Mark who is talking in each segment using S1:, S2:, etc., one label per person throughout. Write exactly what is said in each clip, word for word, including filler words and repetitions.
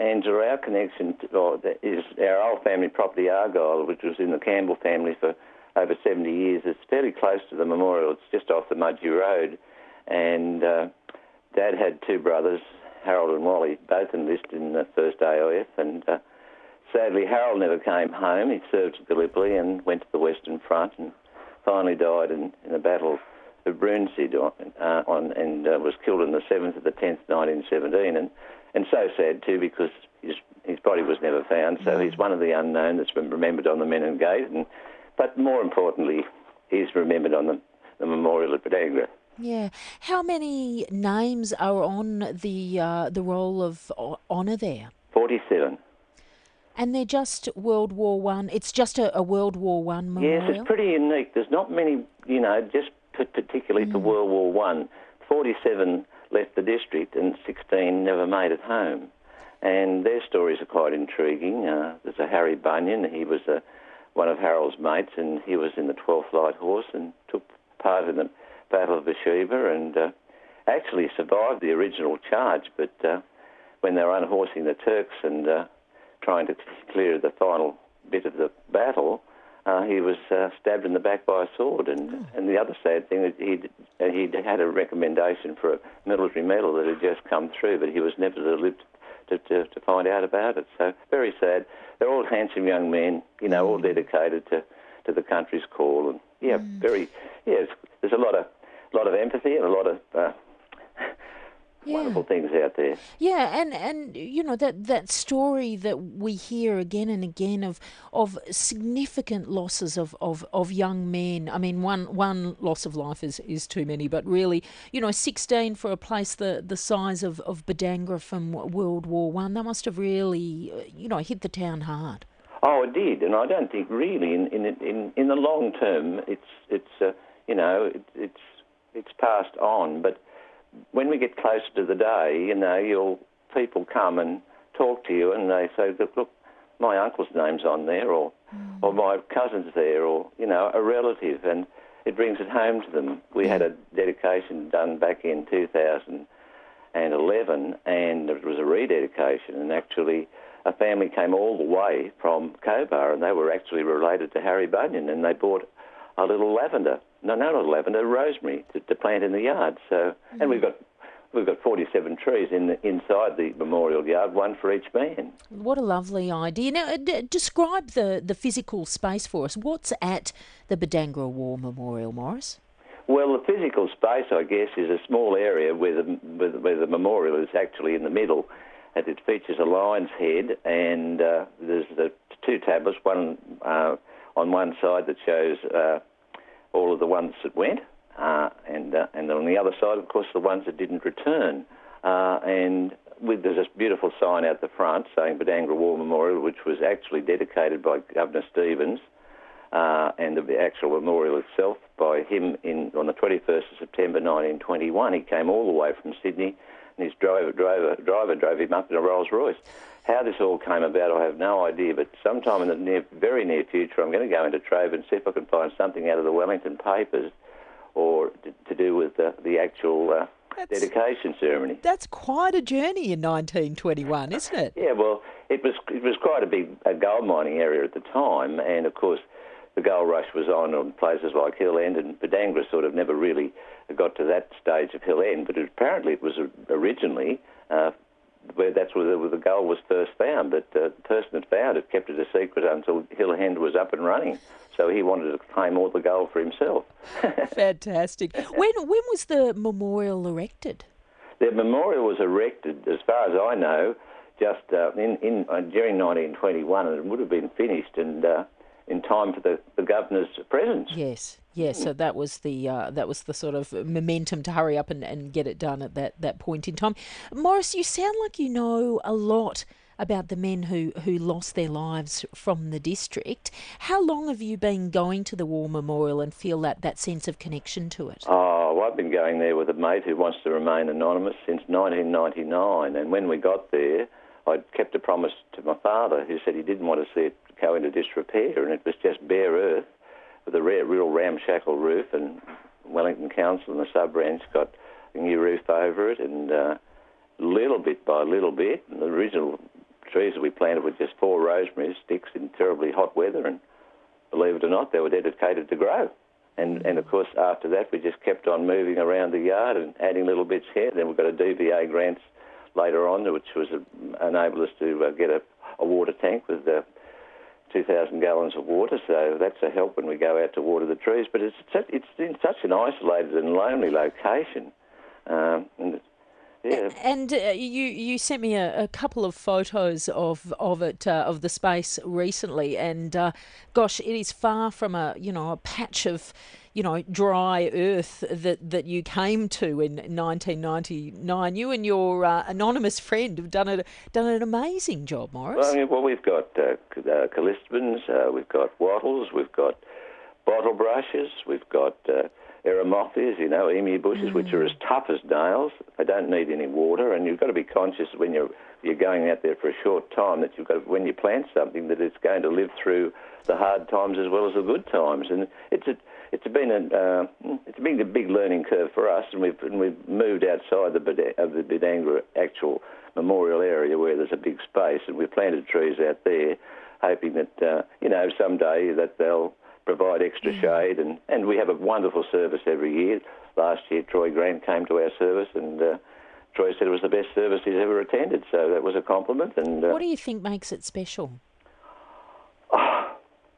S1: Angela, our connection to, or, is our old family property, Argyle, which was in the Campbell family for over seventy years. It's fairly close to the memorial. It's just off the Mudgee Road. And uh, Dad had two brothers, Harold and Wally, both enlisted in the first A I F. And uh, sadly, Harold never came home. He served at Gallipoli and went to the Western Front and finally died in, in the Battle of Brunswick on, uh, on, and uh, was killed on the seventh of the tenth, nineteen seventeen. And, and so sad, too, because his, his body was never found. So he's one of the unknown that's been remembered on the Menin Gate. And, but more importantly, he's remembered on the, the memorial at Badangra.
S2: Yeah. How many names are on the uh, the roll of honour there?
S1: forty-seven.
S2: And they're just World War One. It's just a, a World War One memorial.
S1: Yes, it's pretty unique. There's not many, you know, just particularly mm. for World War One. forty-seven left the district, and sixteen never made it home. And their stories are quite intriguing. Uh, there's a Harry Bunyan. He was a, one of Harold's mates, and he was in the twelfth Light Horse and took part in the Battle of Beersheba, and uh, actually survived the original charge. But uh, when they were unhorsing the Turks and uh, trying to clear the final bit of the battle, uh, he was uh, stabbed in the back by a sword. And, oh. and the other sad thing is he'd, uh, he'd had a recommendation for a military medal that had just come through, but he was never lived to, to, to find out about it. So very sad. They're all handsome young men, you know, mm. all dedicated to, to the country's call. And yeah, mm. very, yeah, there's a lot of, lot of empathy and a lot of uh,
S2: Yeah.
S1: wonderful things out there.
S2: Yeah, and, and you know, that, that story that we hear again and again of of significant losses of, of, of young men. I mean, one one loss of life is, is too many, but really, you know, sixteen for a place the, the size of, of Badangra from World War One, that must have really, you know, hit the town hard.
S1: Oh, it did, and I don't think really in in in, in the long term it's it's uh, you know it, it's it's passed on, but when we get closer to the day, you know, you'll people come and talk to you, and they say, "Look, look, my uncle's name's on there, or mm. or my cousin's there, or you know, a relative," and it brings it home to them. We had a dedication done back in two thousand eleven, and it was a rededication, and actually a family came all the way from Cobar, and they were actually related to Harry Bunyan, and they bought a little lavender. No, no, not lavender, rosemary to, to plant in the yard. So, mm. and we've got we've got forty-seven trees in the, inside the memorial yard, one for each man.
S2: What a lovely idea! Now, d- describe the, the physical space for us. What's at the Badangra War Memorial, Morris?
S1: Well, the physical space, I guess, is a small area where the where the, where the memorial is actually in the middle, and it features a lion's head, and uh, there's the two tablets, one uh, on one side that shows Uh, all of the ones that went, uh, and uh, and on the other side, of course, the ones that didn't return. Uh, and with, there's this beautiful sign out the front saying Badangra War Memorial, which was actually dedicated by Governor Stevens, uh, and the actual memorial itself by him in on the twenty-first of September nineteen twenty-one. He came all the way from Sydney, and his driver, driver, driver drove him up in a Rolls-Royce. How this all came about, I have no idea, but sometime in the near, very near future, I'm going to go into Trove and see if I can find something out of the Wellington papers or to, to do with the, the actual uh, dedication ceremony.
S2: That's quite a journey in nineteen twenty-one, isn't it?
S1: Yeah, well, it was it was quite a big a gold mining area at the time, and of course the gold rush was on on places like Hill End, and Badangra sort of never really got to that stage of Hill End, but it, apparently it was originally Uh, where that's where the, where the gold was first found, but uh, the person that found it kept it a secret until Hill End was up and running. So he wanted to claim all the gold for himself.
S2: Fantastic. When when was the memorial erected?
S1: The memorial was erected, as far as I know, just uh, in, in uh, during nineteen twenty-one, and it would have been finished and uh, in time for the, the governor's presence.
S2: Yes. Yes, so that was the uh, that was the sort of momentum to hurry up and, and get it done at that, that point in time. Morris, you sound like you know a lot about the men who, who lost their lives from the district. How long have you been going to the War Memorial and feel that, that sense of connection to it?
S1: Oh, well, I've been going there with a mate who wants to remain anonymous since nineteen ninety-nine, and when we got there, I'd kept a promise to my father, who said he didn't want to see it go into disrepair, and it was just bare earth, with a rare, real ramshackle roof, and Wellington Council and the sub-branch got a new roof over it, and uh, little bit by little bit, and the original trees that we planted were just four rosemary sticks in terribly hot weather, and believe it or not, they were dedicated to grow. And, and of course, after that, we just kept on moving around the yard and adding little bits here. Then we got a D V A grant later on, which was uh, enabled us to uh, get a, a water tank with uh, two thousand gallons of water. So that's a help when we go out to water the trees. But it's it's in such an isolated and lonely location. Um, and Yeah.
S2: And uh, you you sent me a, a couple of photos of of it uh, of the space recently, and uh, gosh, it is far from a you know a patch of you know dry earth that, that you came to in nineteen ninety-nine. You and your uh, anonymous friend have done a, done an amazing job, Morris.
S1: Well, I mean, well we've got uh, uh, callistemons, uh, we've got wattles, we've got bottle brushes, we've got uh, eremophias, you know, emu bushes, mm. which are as tough as nails. They don't need any water, and you've got to be conscious when you're you're going out there for a short time that you've got to, when you plant something, that it's going to live through the hard times as well as the good times. And it's a it's been a uh, it's been a big learning curve for us, and we've and we've moved outside the Bid- of the Bidangra actual memorial area where there's a big space, and we've planted trees out there, hoping that uh, you know someday that they'll provide extra mm. shade, and, and we have a wonderful service every year. Last year, Troy Grant came to our service, and uh, Troy said it was the best service he's ever attended, so that was a compliment. And uh,
S2: what do you think makes it special?
S1: Oh,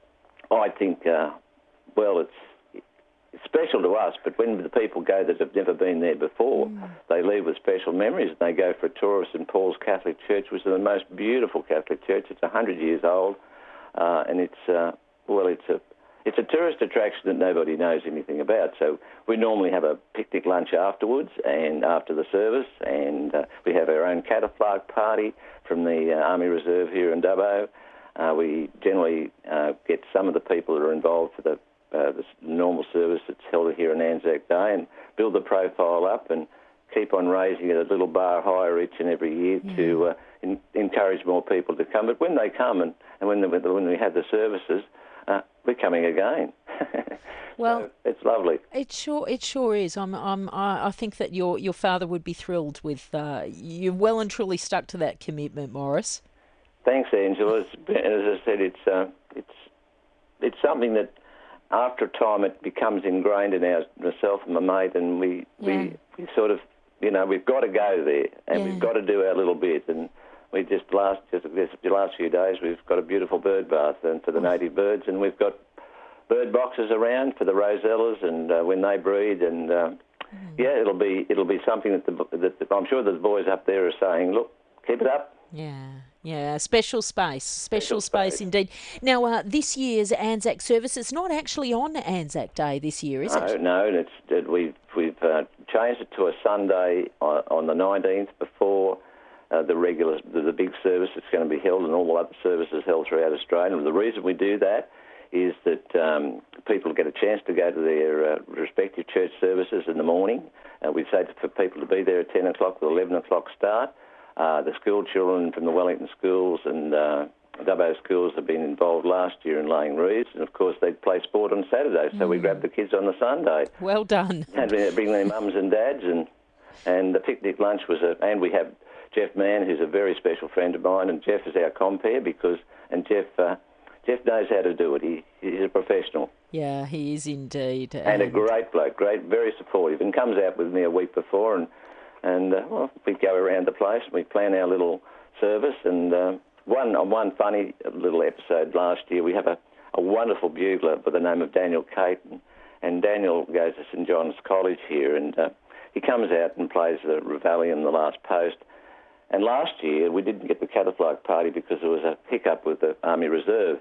S1: I think, uh, well, it's, it's special to us, but when the people go that have never been there before, mm. they leave with special memories, and they go for a tour of St Paul's Catholic Church, which is the most beautiful Catholic church. It's one hundred years old, uh, and it's, uh, well, it's a It's a tourist attraction that nobody knows anything about. So we normally have a picnic lunch afterwards and after the service, and uh, we have our own catafalque party from the uh, Army Reserve here in Dubbo. Uh, we generally uh, get some of the people that are involved for the, uh, the normal service that's held here on Anzac Day and build the profile up and keep on raising it a little bar higher each and every year yeah. to uh, in, encourage more people to come. But when they come and, and when, the, when we have the services, Uh, we're coming again.
S2: Well,
S1: so it's lovely.
S2: It sure, it sure is. I'm, I'm, I, I think that your your father would be thrilled with. Uh, you've well and truly stuck to that commitment, Morris.
S1: Thanks, Angela. It's, as I said, it's uh, it's it's something that after time it becomes ingrained in our myself and my mate, and we yeah. we, we sort of you know we've got to go there, and yeah. we've got to do our little bit. And we just last just the last few days we've got a beautiful bird bath and for the native birds, and we've got bird boxes around for the rosellas and uh, when they breed, and uh, mm. yeah, it'll be it'll be something that, the, that the, I'm sure the boys up there are saying, look, keep it up.
S2: Yeah, yeah, special space, special,
S1: Special
S2: space.
S1: space
S2: indeed. Now, uh, this year's Anzac service, it's not actually on Anzac Day this year, is
S1: no,
S2: it?
S1: No, no, it's it, we've we've uh, changed it to a Sunday on, on the nineteenth before. Uh, the regular, the, the big service that's going to be held, and all the other services held throughout Australia. And the reason we do that is that um, people get a chance to go to their uh, respective church services in the morning. Uh, we say for people to be there at ten o'clock with eleven o'clock start. Uh, the school children from the Wellington schools and uh, Dubbo schools have been involved last year in laying wreaths, and of course they play sport on Saturday, so mm. we grab the kids on the Sunday.
S2: Well done.
S1: And bring their mums and dads, and and the picnic lunch was a, and we have Jeff Mann, who's a very special friend of mine, and Jeff is our compere because, and Jeff uh, Jeff knows how to do it. He he's a professional.
S2: Yeah, he is indeed,
S1: and, and a great bloke, great, very supportive, and comes out with me a week before, and and uh, well, we go around the place and we plan our little service. And uh, one on one funny little episode last year, we have a, a wonderful bugler by the name of Daniel Caton, and Daniel goes to St John's College here, and uh, he comes out and plays the Reveille, the last post. And last year, we didn't get the catafalque party because there was a hiccup with the Army Reserve.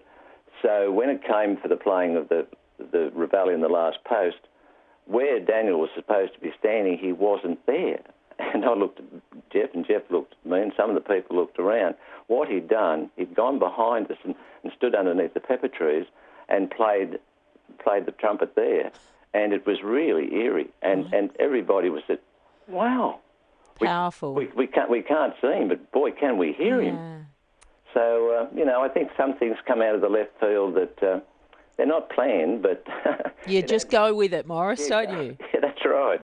S1: So when it came for the playing of the the Reveille, the last post, where Daniel was supposed to be standing, he wasn't there. And I looked at Jeff, and Jeff looked at me, and some of the people looked around. What he'd done, he'd gone behind us and, and stood underneath the pepper trees and played played the trumpet there. And it was really eerie. And, mm-hmm. and everybody was said, wow.
S2: Powerful.
S1: We, we, we can't we can't see him, but boy, can we hear
S2: yeah.
S1: him. So, uh, you know, I think some things come out of the left field that uh, they're not planned, but...
S2: you just
S1: know,
S2: go with it, Morris,
S1: yeah,
S2: don't you?
S1: Yeah, that's right.